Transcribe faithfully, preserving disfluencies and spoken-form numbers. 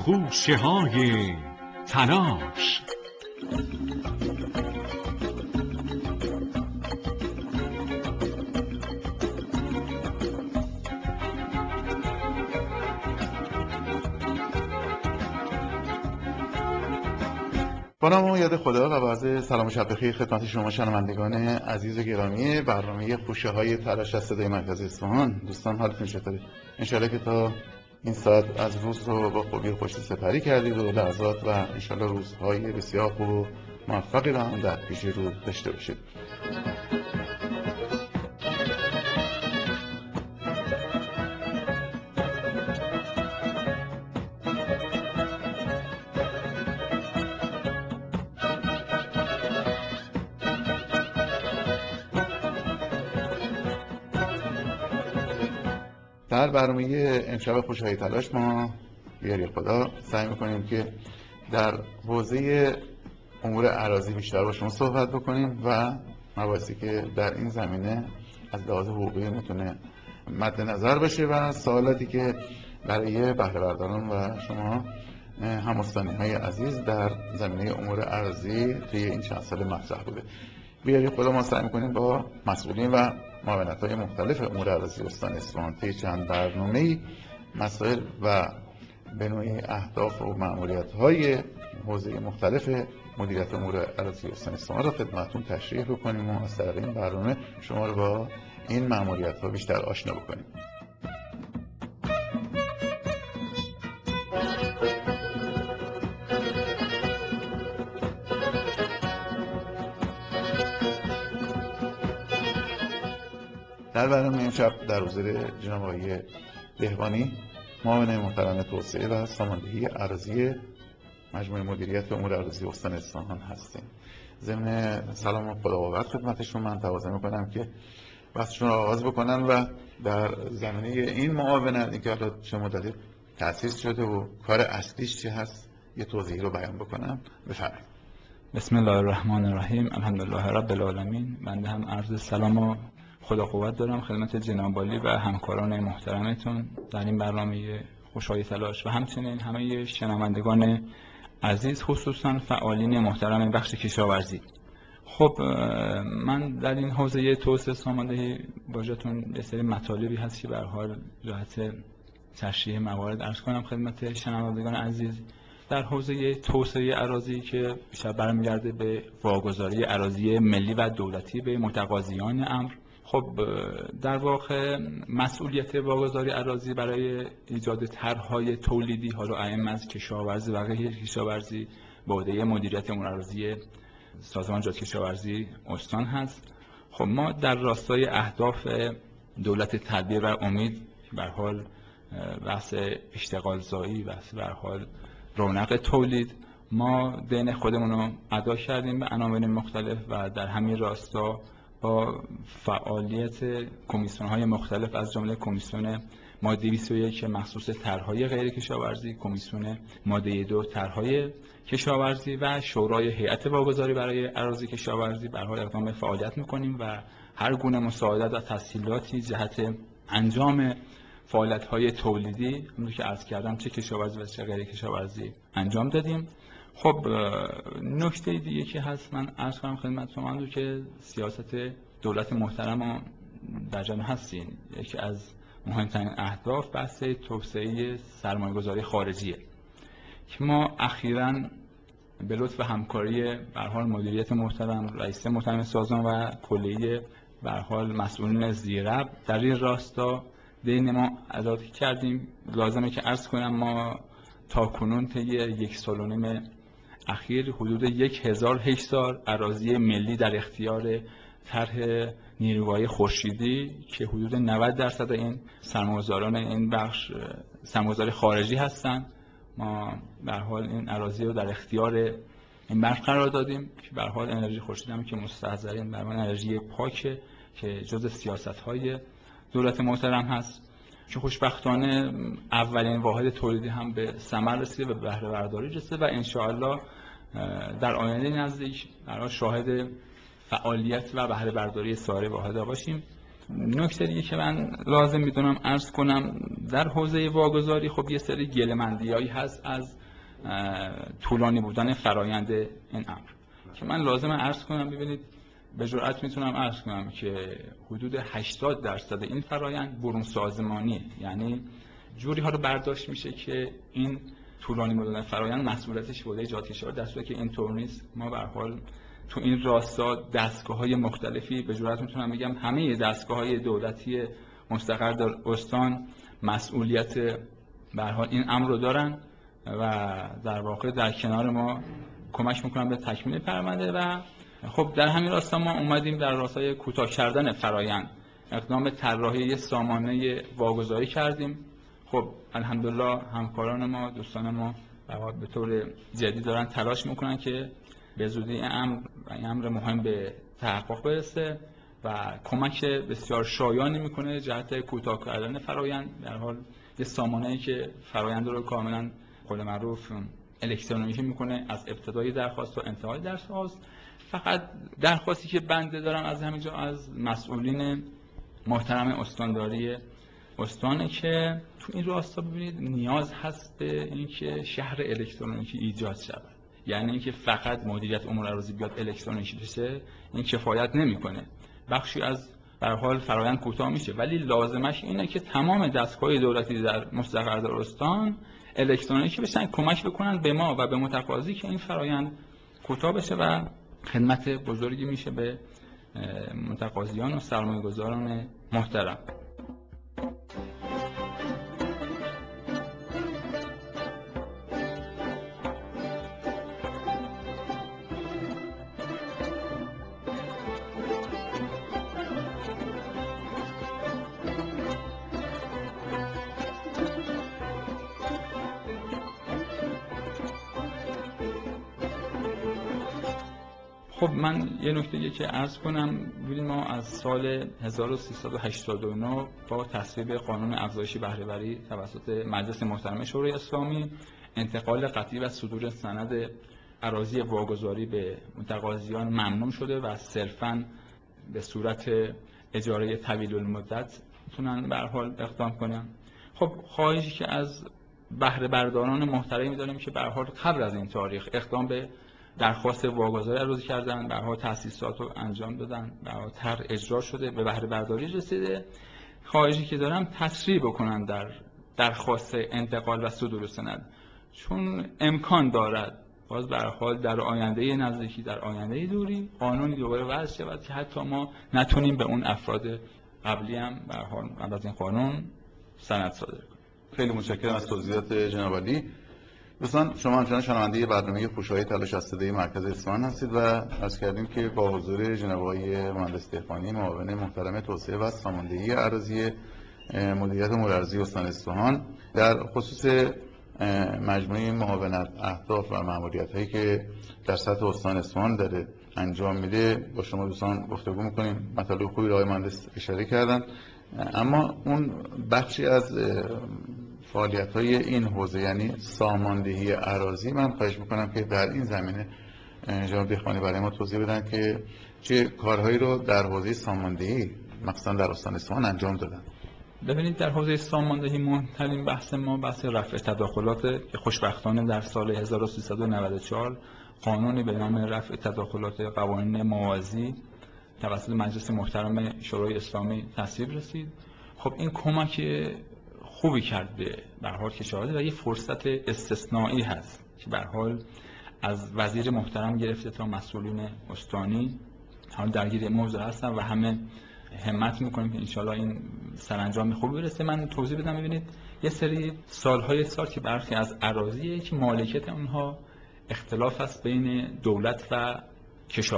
خوشه های تلاش. با نام و یاد خدا و عرض سلام و شب بخیر خدمت شما شنوندگان عزیز و گرامی برنامه خوشه های تلاش از صدای مرکز اصفهان. دوستان حالتون چطوره؟ انشالله که تا این ساعت از روز رو با خوبی و خوشی سپری کردید و لحظات و انشالله روزهای بسیار خوب و موفقی رو هم در پیش رو داشته باشید. در برنامه امشب خوشه های تلاش ما بیاری خدا سعی میکنیم که در حوزه امور اراضی بیشتر با شما صحبت بکنیم و مباحثی که در این زمینه از لحاظ حقوقی میتونه مد نظر باشه و سوالاتی که برای بهره برداران و شما هموطنان های عزیز در زمینه امور اراضی توی این چند سال مطرح بوده. بیاری خدا ما سعی میکنیم با مسئولین و معاونت‌های مختلف امور اراضی استان اصفهان طی چند برنامه‌ای مسائل و به نوعی اهداف و مأموریت‌های حوزه مختلف مدیریت امور اراضی استان اصفهان را خدمتتون تشریح بکنیم و از طریق این برنامه شما رو با این مأموریت‌ها بیشتر آشنا بکنیم. در برنامه امشب در حضور جناب آقای دهقانی معاون محترم توسعه و ساماندهی اراضی مجموعه مدیریت امور اراضی استان اصفهان هستیم. ضمن سلام و خداوند خدمتشون من تقاضا میکنم که بحثشون رو آغاز بکنن و در زمینه این معاونت اینکه حالا چه مدتی تأسیس شده و کار اصلیش چه هست یه توضیحی رو بیان بکنم. بفرمایید. بسم الله الرحمن الرحیم. الحمدلله رب العالمین. بنده هم عرض سلام و خدا قوت دارم خدمت جناب عالی و همکاران محترمتون در این برنامه خوشهای تلاش و همچنین همه شنوندگان عزیز خصوصا فعالین محترم بخش کشاورزی. خب من در این حوزه توسعه ساماندهی واژه‌تون یه سری مطالبی هست که به هر حال جهت تشریح موارد عرض کنم خدمت شنوندگان عزیز. در حوزه توسعه اراضی که بیشتر برمیگرده به واگذاری اراضی ملی و دولتی به متقاضیان امر. خب در واقع مسئولیت واگذاری اراضی برای ایجاد طرح‌های تولیدی حالا اعم از کشاورزی و غیر کشاورزی به عهده مدیریت امور اراضی سازمان جهاد کشاورزی استان هست. خب ما در راستای اهداف دولت تدبیر و امید به هر حال بحث اشتغال زایی و به هر حال رونق تولید ما دین خودمون رو ادا کردیم به عناوین مختلف و در همین راستا با فعالیت کمیسیون‌های مختلف از جمله کمیسیون ماده بیست و یک که مخصوص طرح‌های غیر کشاورزی، کمیسیون ماده دو طرح‌های کشاورزی و شورای هیئت واگذاری برای اراضی کشاورزی به هر حال اقدام به فعالیت می‌کنیم و هر گونه مساعدت و تسهیلاتی جهت انجام فعالیت‌های تولیدی همونطور که عرض کردم چه کشاورزی و چه غیر کشاورزی انجام دادیم. خب نکته دیگه که هست من عرض کنم خدمت شما که سیاست دولت محترم در جامعه هستین. یکی از مهمترین اهداف بحث توسعه سرمایه‌گذاری خارجیه که ما اخیراً به لطف همکاری به هر حال مدیریت محترم رئیس محترم سازمان و کلیه به هر حال مسئولین زیرب در این راستا دین ما ادا کردیم. لازمه که عرض کنم ما تا کنون طی یک سال و نیم اخیر حدود یک هزار هکتار اراضی ملی در اختیار طرح نیروگاهی خورشیدی که حدود نود درصد این سرمایه‌گذاران این بخش سرمایه‌گذاری خارجی هستند ما به هر حال این اراضی رو در اختیار این بخش قرار دادیم که به هر حال انرژی خورشیدی هم که مستحضرین بر من انرژی پاکه که جزء سیاست‌های دولت محترم هست که خوشبختانه اولین واحد تولیدی هم به ثمر رسیده و بهره برداری رسیده و انشاءالله در آینده نزدیک برای شاهد فعالیت و بهره برداری سایر واحدها باشیم. نکته دیگه که من لازم میدونم عرض کنم در حوزه واگذاری خب یه سری گله‌مندیایی هست از طولانی بودن فرایند این امر که من لازم عرض کنم. ببینید به جرئت میتونم عرض کنم که حدود هشتاد درصد این فرایند برون سازمانیه، یعنی جوری ها رو برداشت میشه که این طولانی بودن فرایند مسئولیتش بوده ایجاد کشور، در صورتی که اینطور نیست. ما به هر حال تو این راستا دستگاه‌های مختلفی به جرئت میتونم بگم همه دستگاه‌های دولتی مستقر در استان مسئولیت به هر حال این امر رو دارن و در واقع در کنار ما کمک میکنن به تکمیل پرونده. و خب در همین راستا ما اومدیم در راستای کوتاه کردن فرایند اقدام به طراحی سامانه واگذاری کردیم. خب الحمدلله همکاران ما، دوستان ما به طور جدی دارن تلاش میکنن که به زودی این امر و این امر مهم به تحقق برسه و کمک بسیار شایانی میکنه جهت کوتاه کردن فرایند. در حال یه سامانه‌ای که فرایند رو کاملا قول معروف الکترونیکی میکنه از ابتدای درخواست تا انتهای درخواست. فقط درخواستی که بنده دارم از همینجا از مسئولین محترم استانداری استانه که تو این راستا ببینید نیاز هست به اینکه شهر الکترونیکی ایجاد شود. یعنی اینکه فقط مدیریت امور اراضی بیاد الکترونیکی بشه این کفایت نمیکنه. بخشی از به هر حال فرآیند کوتاه میشه، ولی لازمش اینه که تمام دستگاه دولتی در مستقر در استان الکترونیکی بشن، کمک بکنن به ما و به متقاضی که این فرآیند کوتاه بشه و خدمت بزرگی میشه به متقاضیان و سرمایه‌گذاران محترم. خب من یه نکته که عرض کنم، ببینید ما از سال هزار و سیصد و هشتاد و نه با تصویب قانون افزایش بهره وری توسط مجلس محترم شورای اسلامی انتقال قطعی و صدور سند اراضی واگذاری به متقاضیان ممنوع شده و صرفاً به صورت اجاره طویل المدت میتونن به هر حال اقدام کنن. خب خواهشی که از بهره برداران محترمی داریم که به هر حال قبل از این تاریخ اقدام به درخواست واگذاری اراضی کردن، به هر حال تأسیسات رو انجام دادن، به هر حال طرح اجرا شده، به بهره برداری رسیده. خواهشی که دارم تسریع بکنن در درخواست انتقال و صدور سند، چون امکان دارد باز به هر حال در آینده نزدیکی، در آینده دوری قانونی دوباره وضع شود که حتی ما نتونیم به اون افراد قبلی هم به هر حال قبل از این قانون سند صادر کنیم. خیلی متشکرم از توضیحات جناب عالی. دوستان شما همچنان شنونده برنامه خوشایی تلاش از صدای مرکز اصفهان هستید و عرض کردیم که با حضور جناب آقای مهندس دهقانی معاون محترم توسعه و ساماندهی اراضی مدیریت امور ارضی استان اصفهان در خصوص مجموعه معاونت اهداف و مأموریت‌هایی که در سطح استان اصفهان داره انجام میده با شما دوستان گفتگو می‌کنیم. مطالب خوبی را آقای مهندس اشاره کردن، اما اون بخشی از فعالیت‌های این حوزه یعنی ساماندهی اراضی، من خواهش می‌کنم که در این زمینه جناب دهقانی برای ما توضیح بدن که چه کارهایی رو در حوزه ساماندهی مخصوصا در استان اصفهان انجام دادن. ببینید در حوزه ساماندهی مهمترین بحث ما بحث رفع تداخلات که خوشبختانه در سال هزار و سیصد و نود و چهار قانونی به نام رفع تداخلات قوانین موازی توسط مجلس محترم شورای اسلامی تصویب رسید. خب این کمک خوبی کرد به به هر حال کشاورزی و یه فرصت استثنایی هست که به هر حال از وزیر محترم گرفته تا مسئولین استانی حال درگیر موضوع هستن و همه همت میکنیم که انشالله این سرانجام خوبی برسه. من توضیح بدم. ببینید یه سری سالهای سال که برخی از اراضیه که مالکیت اونها اختلاف است بین دولت و کشاورز.